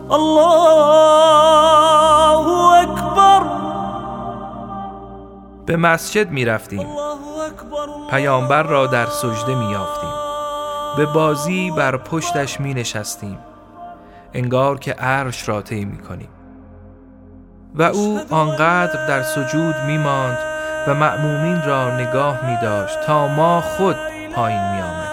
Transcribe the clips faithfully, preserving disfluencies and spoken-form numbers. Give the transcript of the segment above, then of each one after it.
الله اکبر. به مسجد می رفتیم، پیامبر را در سجده می یافتیم، به بازی بر پشتش می نشستیم، انگار که عرش را طی می کنیم و او آنقدر در سجود می ماند و مأمومین را نگاه می داشت تا ما خود پایین می آمدیم.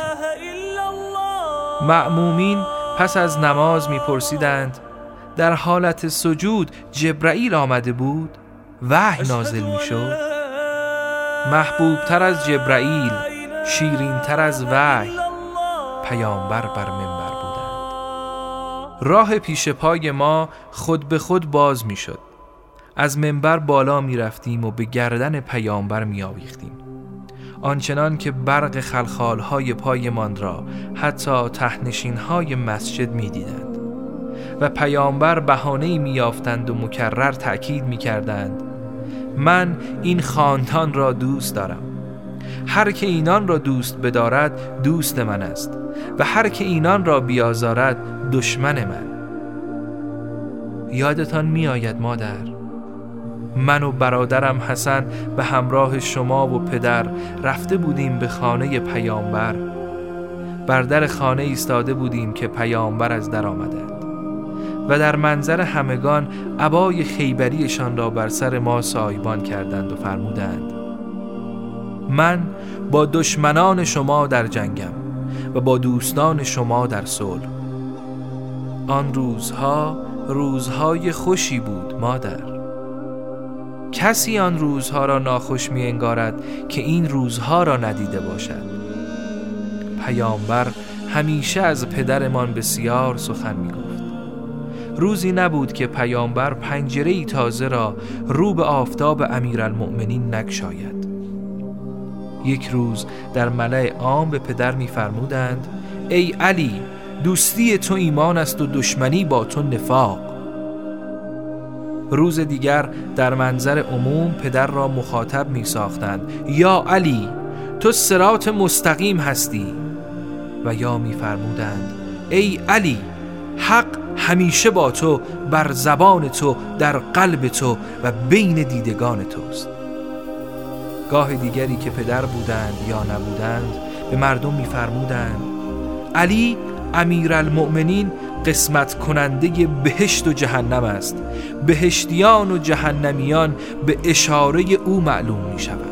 مأمومین پس از نماز می پرسیدند در حالت سجود جبرائیل آمده بود؟ وحی نازل می شد؟ محبوب تر از جبرائیل، شیرین تر از وحی، پیامبر بر منبر بودند. راه پیش پای ما خود به خود باز می شد. از منبر بالا می رفتیم و به گردن پیامبر می آویختیم، آنچنان که برق خلخالهای پایمان را حتی تهنشینهای مسجد می دیدند و پیامبر بهانه‌ای می یافتند و مکرر تأکید می کردند من این خاندان را دوست دارم. هر که اینان را دوست بدارد دوست من است و هر که اینان را بیازارد دشمن من. یادتان می آید مادر، من و برادرم حسن به همراه شما و پدر رفته بودیم به خانه پیامبر. بر در خانه ایستاده بودیم که پیامبر از در آمدند و در منظر همگان عبای خیبریشان را بر سر ما سایبان کردند و فرمودند من با دشمنان شما در جنگم و با دوستان شما در صلح. آن روزها روزهای خوشی بود مادر. کسی آن روزها را ناخوش می انگارد که این روزها را ندیده باشد. پیامبر همیشه از پدرمان بسیار سخن می گفت. روزی نبود که پیامبر پنجره‌ای تازه را رو به آفتاب امیرالمؤمنین نگشاید. یک روز در ملأ عام به پدر می فرمودند ای علی، دوستی تو ایمان است و دشمنی با تو نفاق. روز دیگر در منظر عموم پدر را مخاطب می ساختند یا علی، تو صراط مستقیم هستی، و یا می فرمودند ای علی، حق همیشه با تو، بر زبان تو، در قلب تو و بین دیدگان توست. گاه دیگری که پدر بودند یا نبودند به مردم می فرمودند علی امیرالمؤمنین قسمت کننده بهشت و جهنم است، بهشتیان و جهنمیان به اشاره او معلوم می شوند.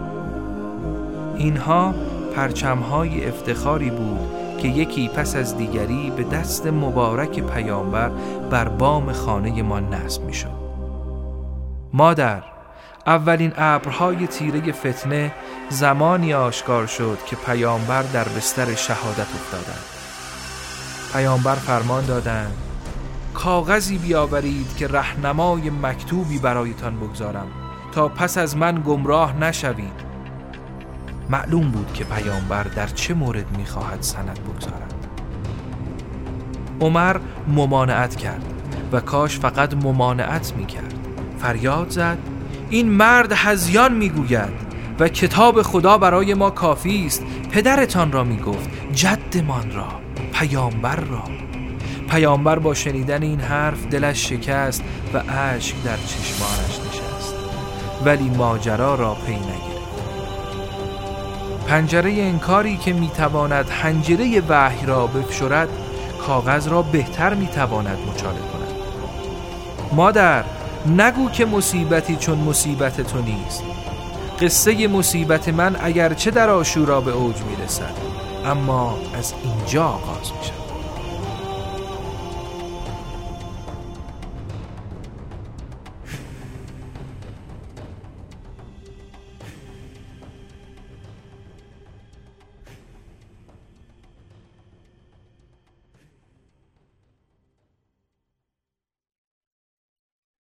اینها پرچمهای افتخاری بود که یکی پس از دیگری به دست مبارک پیامبر بر بام خانه ما نصب می شد. مادر، اولین ابرهای تیره فتنه زمانی آشکار شد که پیامبر در بستر شهادت افتادند. پیامبر فرمان دادند کاغذی بیاورید که راهنمای مکتوبی برایتان بگذارم تا پس از من گمراه نشوید. معلوم بود که پیامبر در چه مورد می‌خواهد سند بگذارد. عمر ممانعت کرد و کاش فقط ممانعت می‌کرد. فریاد زد این مرد هذیان می‌گوید و کتاب خدا برای ما کافی است. پدرتان را می‌گفت، جدمان را، پیامبر را. پیامبر با شنیدن این حرف دلش شکست و اشک در چشمانش نشست، ولی ماجرا را پی نگرفت. پنجره انکاری که میتواند حنجره وحی را بفشرد، کاغذ را بهتر میتواند مچاله کند. مادر، نگو که مصیبتی چون مصیبت تو نیست. قصه مصیبت من اگرچه در عاشورا به اوج میرسد، اما از اینجا آغاز میشد.